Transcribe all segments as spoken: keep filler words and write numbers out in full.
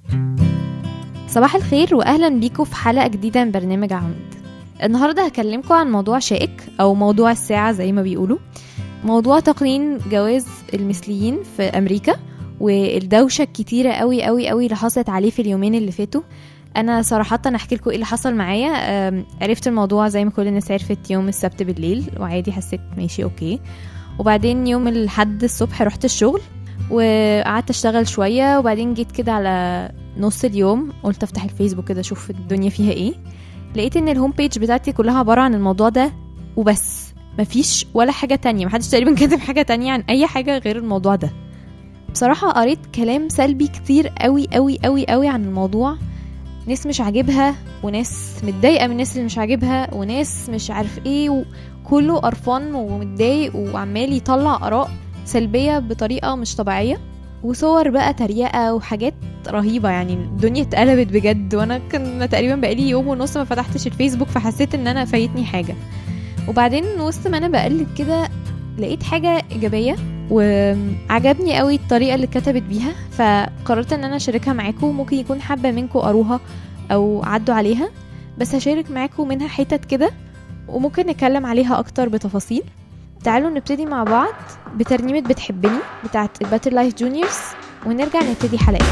صباح الخير واهلا بيكم في حلقه جديده من برنامج عمود. النهارده هكلمكم عن موضوع شائك او موضوع الساعه زي ما بيقولوا، موضوع تقنين جواز المثليين في امريكا والدوشه الكتيره قوي قوي قوي اللي حصلت عليه في اليومين اللي فاتوا. انا صراحه احكي لكم ايه اللي حصل معايا. عرفت الموضوع زي ما كل الناس عرفت يوم السبت بالليل وعادي، حسيت ماشي اوكي. وبعدين يوم الحد الصبح رحت الشغل وقعدت اشتغل شويه، وبعدين جيت كده على نص اليوم قلت افتح الفيسبوك كده اشوف الدنيا فيها ايه. لقيت ان الهوم بيج بتاعتي كلها عباره عن الموضوع ده وبس، مفيش ولا حاجه تانية، محدش تقريبا كاتب حاجه تانية عن اي حاجه غير الموضوع ده. بصراحه قريت كلام سلبي كتير قوي قوي قوي قوي عن الموضوع، ناس مش عاجبها وناس متضايقه من الناس اللي مش عاجبها وناس مش عارف ايه، وكله قرفان ومتضايق وعمال يطلع اراء سلبيه بطريقه مش طبيعيه، وصور بقى تريقه وحاجات رهيبه. يعني الدنيا اتقلبت بجد، وانا كان تقريبا بقالي يوم ونص ما فتحتش الفيسبوك، فحسيت ان انا فايتني حاجه. وبعدين وسط ما انا بقلب كده لقيت حاجه ايجابيه وعجبني قوي الطريقه اللي كتبت بيها، فقررت ان انا اشاركها معاكم. ممكن يكون حابه منكم قروها او عدوا عليها، بس هشارك معاكم منها حتت كده وممكن نتكلم عليها اكتر بتفاصيل. تعالوا نبتدي مع بعض بترنيمة بتحبني بتاعت الباتر لايف جونيورز ونرجع نبتدي حلقة.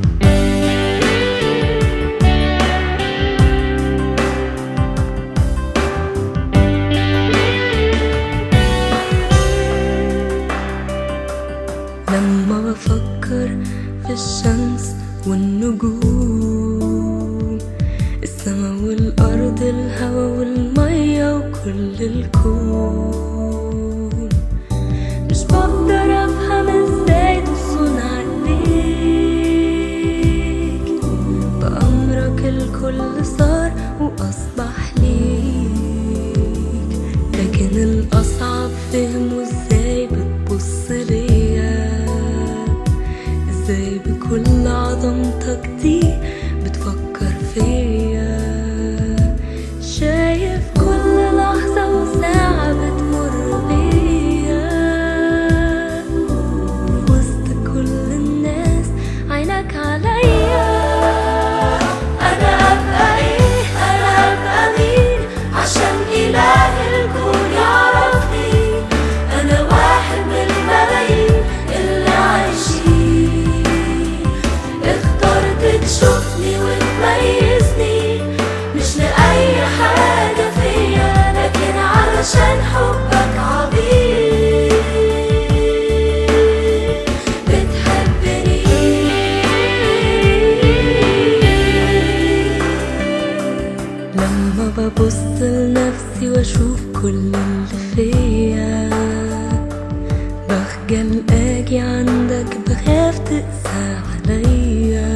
لما بفكر في الشمس والنجوم، السما والأرض، الهوا والمية وكل الكون، مش بقدر أفهم ازاي تصنع عليك، بأمرك الكل صار وأصبح ليك. لكن الأصعب فهمه ازاي بتبص ليا، ازاي بكل عظمتك دي بتفكر فيا، شايف كل لحظة وساعة بتمر بيا، وسط كل الناس عينك عليا. أنا أبقى إيه؟ أنا أبقى مين عشان إله الكون يعرفني؟ أنا واحد من الملايين اللي عايشين، اخترت تشوفني وتميزني مش لأي حاجة فيا، لكن علشان حبك عظيم بتحبني. لما ببص لنفسي واشوف كل اللي فيا، بخجل اجي عندك، بخاف تقسى عليا.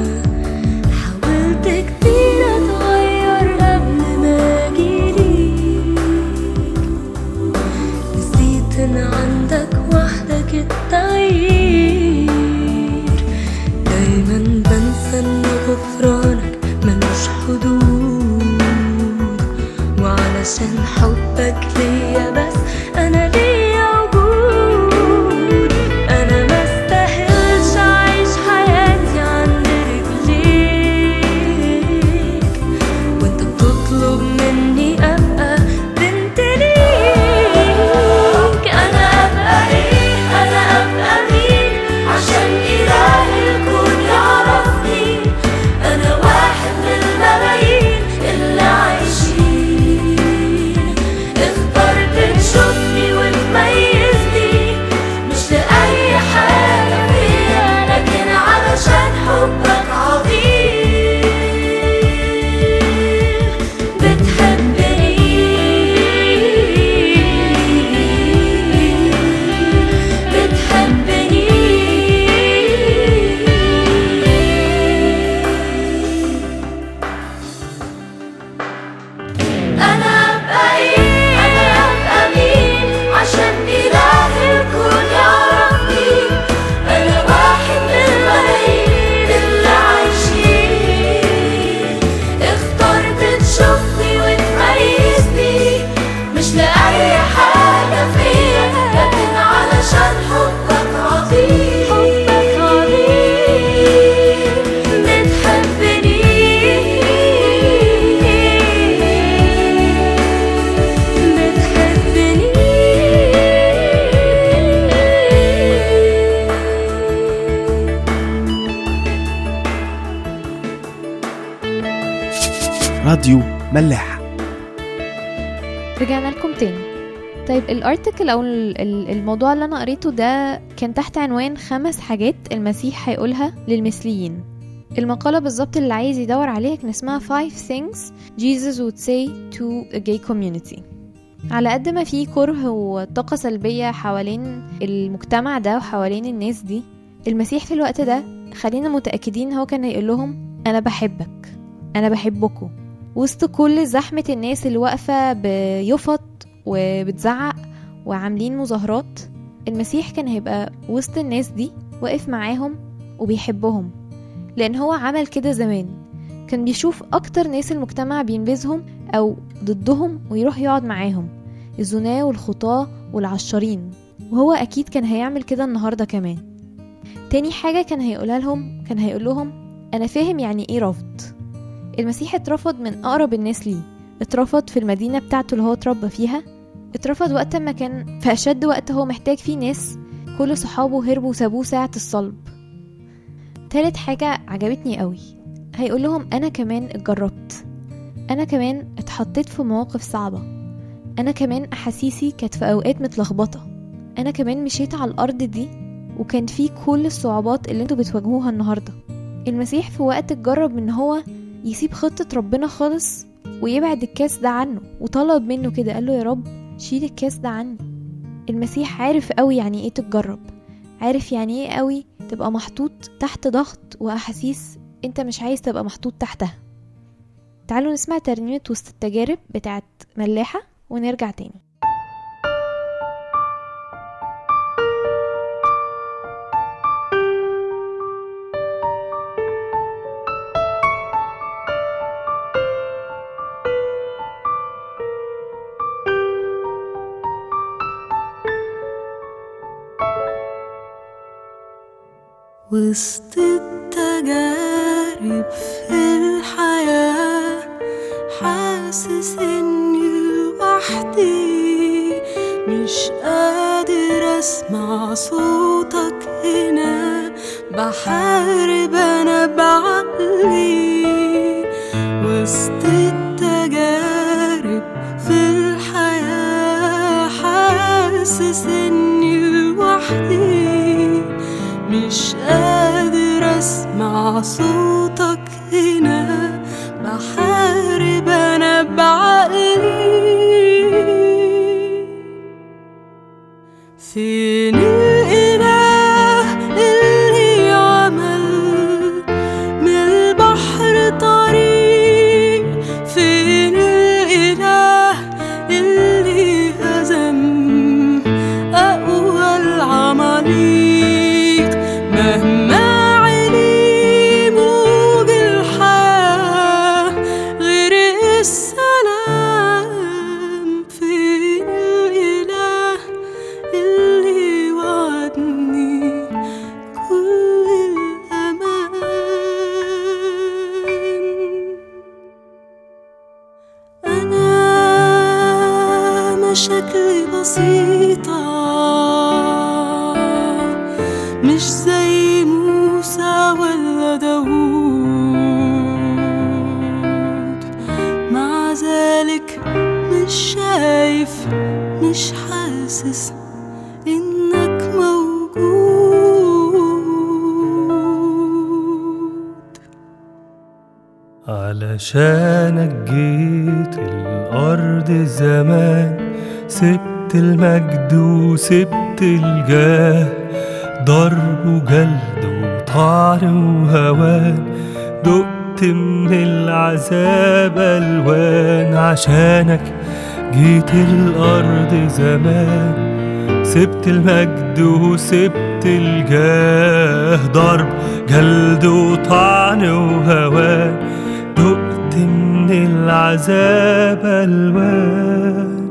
حاولت كتير اتغير قبل ما اجيليك، نسيت ان عندك وحدك التغيير. دايما بنسى ان غفرانك ملوش حدود، وعلشان حبك ليا بس انا ليا وجود. انا ما استاهلش اعيش حياتي عند رجليك، وانت بتطلب مني ابقى بنت ليك. انا ابقى ايه؟ انا ابقى مين عشان اله الكون يعرف؟ راديو ملاح. رجعنا لكم تاني. طيب الارتكل او الموضوع اللي انا قريته ده كان تحت عنوان خمس حاجات المسيح هيقولها للمثليين. المقالة بالظبط اللي عايز يدور عليها كان اسمها five things Jesus would say to a gay community. على قد ما في كره وطاقة سلبية حوالين المجتمع ده وحوالين الناس دي، المسيح في الوقت ده خلينا متأكدين هو كان هيقول لهم أنا بحبك، أنا بحبكم. وسط كل زحمة الناس اللي واقفة بيفط وبتزعق وعاملين مظاهرات، المسيح كان هيبقى وسط الناس دي واقف معاهم وبيحبهم، لأن هو عمل كده زمان. كان بيشوف أكتر ناس المجتمع بينبذهم أو ضدهم ويروح يقعد معاهم، الزناة والخطاة والعشرين، وهو أكيد كان هيعمل كده النهاردة كمان. تاني حاجة كان هيقولها لهم، كان هيقول لهم أنا فاهم يعني إيه رفض. المسيح اترفض من أقرب الناس ليه، اترفض في المدينة بتاعته اللي هو اتربى فيها، اترفض وقت ما كان في أشد وقت هو محتاج فيه ناس، كل صحابه هربوا وسابوه ساعة الصلب. تالت حاجة عجبتني قوي، هيقول لهم أنا كمان اتجربت، أنا كمان اتحطيت في مواقف صعبة، أنا كمان أحاسيسي كانت في أوقات متلخبطة، أنا كمان مشيت على الأرض دي وكان فيه كل الصعوبات اللي انتوا بتواجهوها النهاردة. المسيح في وقت اتجرب من هو يسيب خطة ربنا خالص ويبعد الكاس ده عنه، وطلب منه كده، قال له يا رب شيل الكاس ده عني. المسيح عارف قوي يعني ايه تتجرب، عارف يعني ايه قوي تبقى محطوط تحت ضغط وأحاسيس انت مش عايز تبقى محطوط تحتها. تعالوا نسمع ترنيمة وسط التجارب بتاعت ملاحة ونرجع تاني. وسط التجارب في الحياة حاسس اني لوحدي، مش قادر اسمع صوتك هنا، بحارب انا بعقلي. وسط التجارب في الحياة حاسس اني لوحدي، مش قادر اسمع صوتك هنا، بحارب انا بعقلي. فين الاله اللي عمل من البحر طريق؟ فين الاله اللي هزم اقوى العماليق؟ مهما علي موج الحياة غير السلام، فين الإله اللي وعدني كل الأمان؟ أنا مشاكلي بسيطة، مش زي موسى ولا داود، مع ذلك مش شايف مش حاسس إنك موجود. علشانك جيت الأرض زمان، سبت المجد وسبت الجاه، ضرب وجلد وطعن وهوان، دقت من العذاب ألوان. عشانك جيت الأرض زمان، سبت المجد وسبت الجاه، ضرب جلد وطعن وهوان، دقت من العذاب ألوان.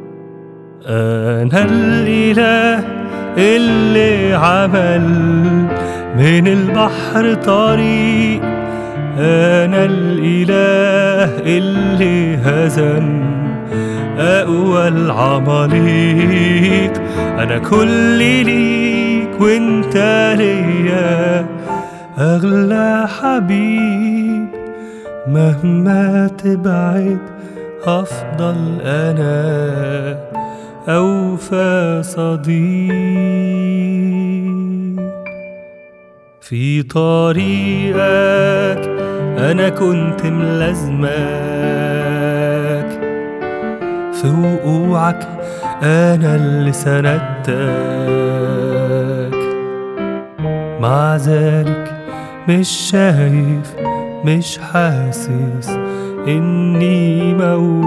أنا الإله اللي عمل من البحر طريق، أنا الإله اللي هزم أقوى العماليق. أنا كل ليك وانت ليا أغلى حبيب، مهما تبعد هفضل أنا أوفى صديق. في طريقك أنا كنت ملازمك، في وقوعك أنا اللي سندتك، مع ذلك مش شايف مش حاسس إني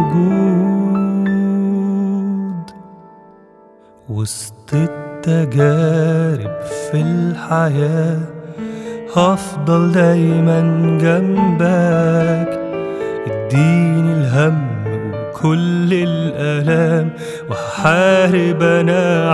موجود. وسط التجارب في الحياة هفضل دايما جنبك، اديني الهم وكل الآلام وهحارب أنا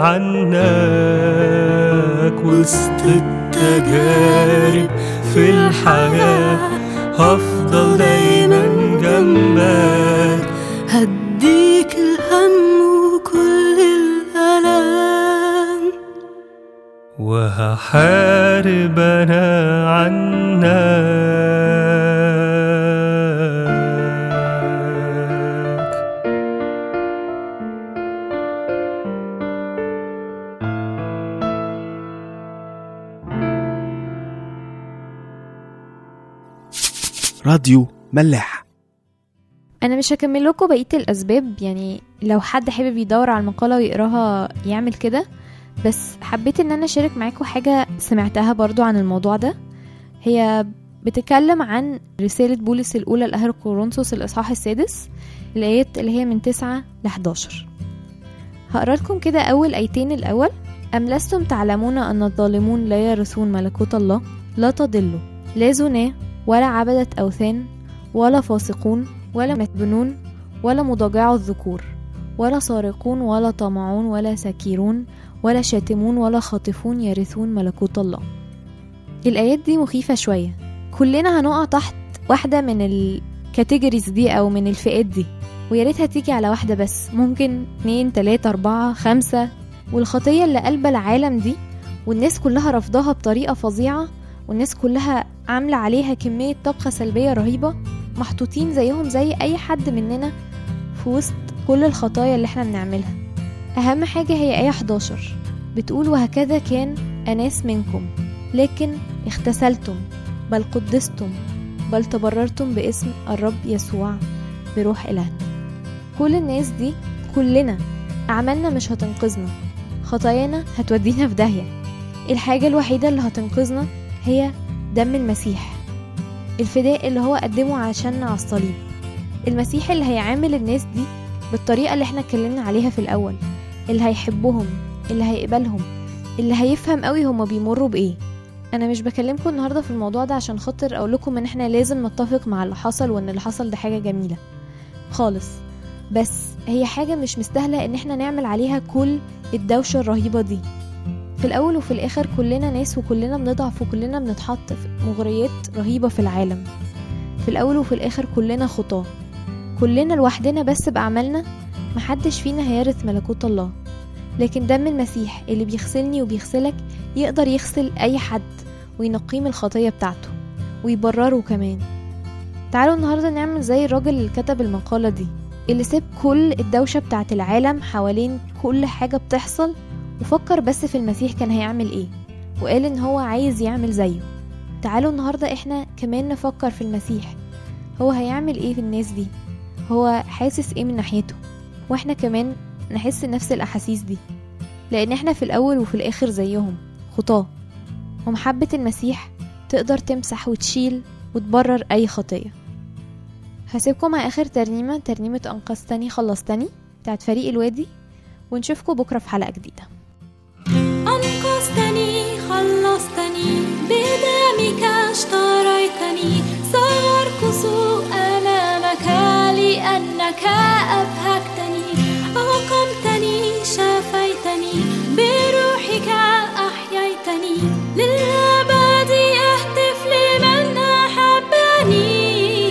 عنك. وسط التجارب في الحياة هفضل دايما جنبك، هديك الهم وكل الألام وهحارب أنا عنك. راديو ملاح. انا مش هكمل لكم بقيه الاسباب، يعني لو حد حابب يدور على المقاله ويقراها يعمل كده، بس حبيت ان انا اشارك معاكم حاجه سمعتها برضو عن الموضوع ده. هي بتتكلم عن رساله بولس الاولى لاهل كورنثوس الاصحاح السادس، الايات اللي هي من تسعة لحداشر. هقرا لكم كده اول ايتين. الاول: ام لستم تعلمون ان الظالمون لا يرثون ملكوت الله؟ لا تضلوا، لا زنا ولا عبدة أوثان ولا فاسقون ولا متبنون ولا مضاجع الذكور ولا سارقون ولا طمعون ولا سكيرون ولا شاتمون ولا خاطفون يرثون ملكوت الله. الآيات دي مخيفة شوية، كلنا هنقع تحت واحدة من الكاتيجوريز دي أو من الفئات دي، وياريتها تيجي على واحدة بس، ممكن اتنين تلاتة أربعة خمسة. والخطية اللي قلب العالم دي والناس كلها رفضها بطريقة فظيعة، والناس كلها عاملة عليها كمية طاقة سلبية رهيبة، محطوطين زيهم زي أي حد مننا في وسط كل الخطايا اللي احنا بنعملها. أهم حاجة هي آية حداشر بتقول: وهكذا كان أناس منكم لكن اختسلتم بل قدستم بل تبررتم باسم الرب يسوع بروح إلهنا. كل الناس دي كلنا أعمالنا مش هتنقذنا، خطايانا هتودينا في داهية. الحاجة الوحيدة اللي هتنقذنا هي دم المسيح، الفداء اللي هو قدمه عشاننا على الصليب. المسيح اللي هيعامل الناس دي بالطريقة اللي احنا اتكلمنا عليها في الأول، اللي هيحبهم، اللي هيقبلهم، اللي هيفهم قوي هما بيمروا بإيه. أنا مش بكلمكم النهاردة في الموضوع ده عشان خاطر أقول لكم إن احنا لازم نتفق مع اللي حصل وإن اللي حصل ده حاجة جميلة خالص، بس هي حاجة مش مستاهلة إن احنا نعمل عليها كل الدوشة الرهيبة دي. في الأول وفي الآخر كلنا ناس وكلنا بنضعف وكلنا بنتحط في مغريات رهيبة في العالم. في الأول وفي الآخر كلنا خطاة، كلنا لوحدنا بس بأعمالنا محدش فينا هيرث ملكوت الله. لكن دم المسيح اللي بيغسلني وبيغسلك يقدر يغسل أي حد وينقيه من الخطية بتاعته ويبرره كمان. تعالوا النهاردة نعمل زي الراجل اللي كتب المقالة دي، اللي ساب كل الدوشة بتاعت العالم حوالين كل حاجة بتحصل وفكر بس في المسيح كان هيعمل ايه، وقال ان هو عايز يعمل زيه. تعالوا النهاردة احنا كمان نفكر في المسيح، هو هيعمل ايه في الناس دي، هو حاسس ايه من ناحيته، واحنا كمان نحس نفس الاحاسيس دي، لان احنا في الاول وفي الاخر زيهم خطاة. ومحبة المسيح تقدر تمسح وتشيل وتبرر اي خطية. هسيبكم مع اخر ترنيمة، ترنيمة انقذتني خلصتني بتاعت فريق الوادي، ونشوفكم بكرة في حلقة جديدة. أنقذتني خلصتني بدمك اشتريتني، سأرقص أمامك لأنك أبهجتني، أقمتني شفيتني بروحك أحييتني، للأبد أهتف لمن أحبني،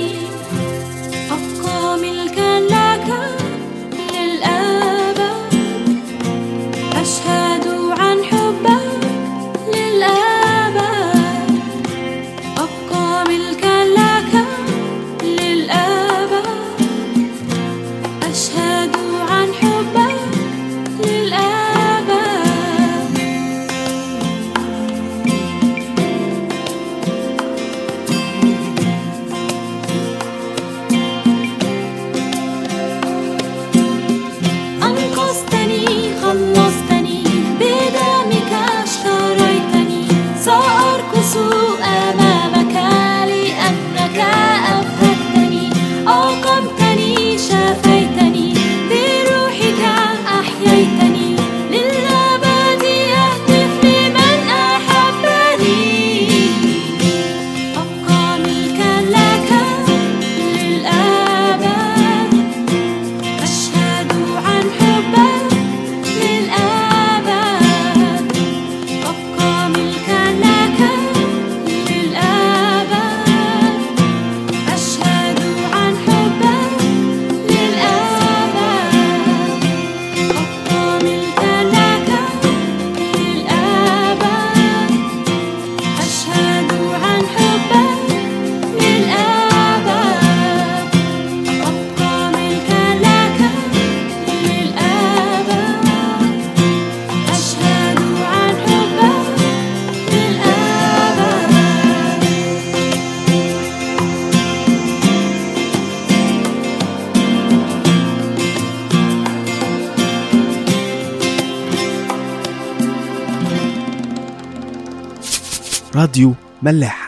أبقى ملكا لك للأبد، أشهد عن حبك للأبد، أبقى ملكا لك راديو ملاح.